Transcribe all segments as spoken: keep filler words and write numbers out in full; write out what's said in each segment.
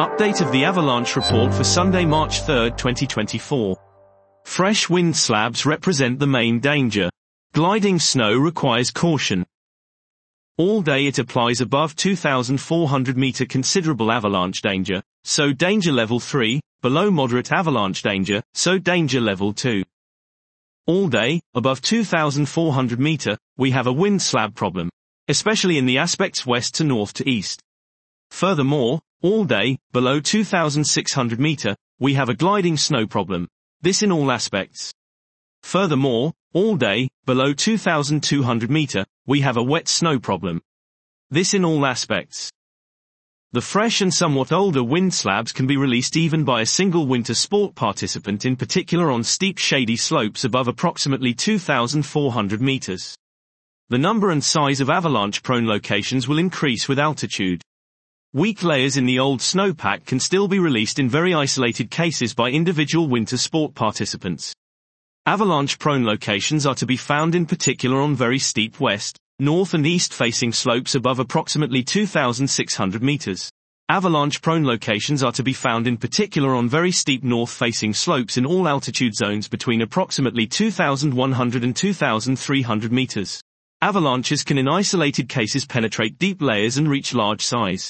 Update of the avalanche report for Sunday, March third, twenty twenty-four. Fresh wind slabs represent the main danger. Gliding snow requires caution. All day it applies above two thousand four hundred meter considerable avalanche danger, so danger level three, below moderate avalanche danger, so danger level two. All day, above two thousand four hundred meter, we have a wind slab problem, especially in the aspects west to north to east. Furthermore, all day, below two thousand six hundred meter, we have a gliding snow problem, this in all aspects. Furthermore, all day, below two thousand two hundred meter, we have a wet snow problem, this in all aspects. The fresh and somewhat older wind slabs can be released even by a single winter sport participant, in particular on steep shady slopes above approximately two thousand four hundred meters. The number and size of avalanche-prone locations will increase with altitude. Weak layers in the old snowpack can still be released in very isolated cases by individual winter sport participants. Avalanche-prone locations are to be found in particular on very steep west, north and east-facing slopes above approximately two thousand six hundred meters. Avalanche-prone locations are to be found in particular on very steep north-facing slopes in all altitude zones between approximately two thousand one hundred and two thousand three hundred meters. Avalanches can in isolated cases penetrate deep layers and reach large size.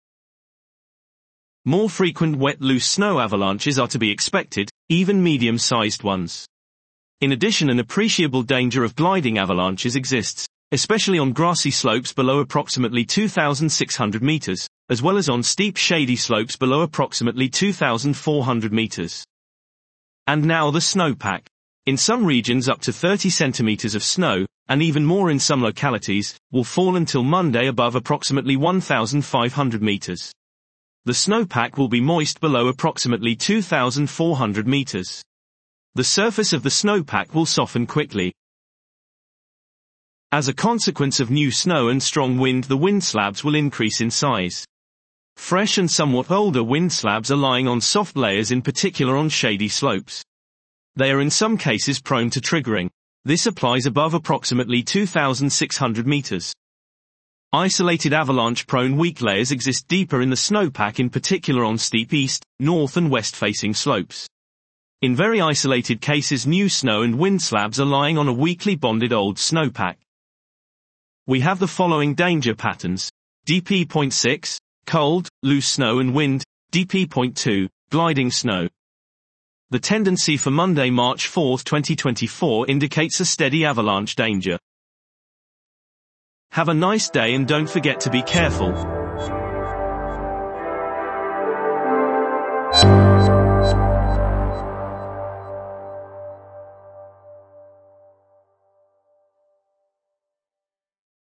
More frequent wet loose snow avalanches are to be expected, even medium-sized ones. In addition, an appreciable danger of gliding avalanches exists, especially on grassy slopes below approximately two thousand six hundred meters, as well as on steep shady slopes below approximately two thousand four hundred meters. And now the snowpack. In some regions up to thirty centimeters of snow, and even more in some localities, will fall until Monday above approximately one thousand five hundred meters. The snowpack will be moist below approximately two thousand four hundred meters. The surface of the snowpack will soften quickly. As a consequence of new snow and strong wind, the wind slabs will increase in size. Fresh and somewhat older wind slabs are lying on soft layers, in particular on shady slopes. They are in some cases prone to triggering. This applies above approximately two thousand six hundred meters. Isolated avalanche-prone weak layers exist deeper in the snowpack, in particular on steep east, north and west-facing slopes. In very isolated cases, new snow and wind slabs are lying on a weakly bonded old snowpack. We have the following danger patterns: D P zero point six, cold, loose snow and wind; D P zero point two, gliding snow. The tendency for Monday, March fourth, twenty twenty-four indicates a steady avalanche danger. Have a nice day and don't forget to be careful.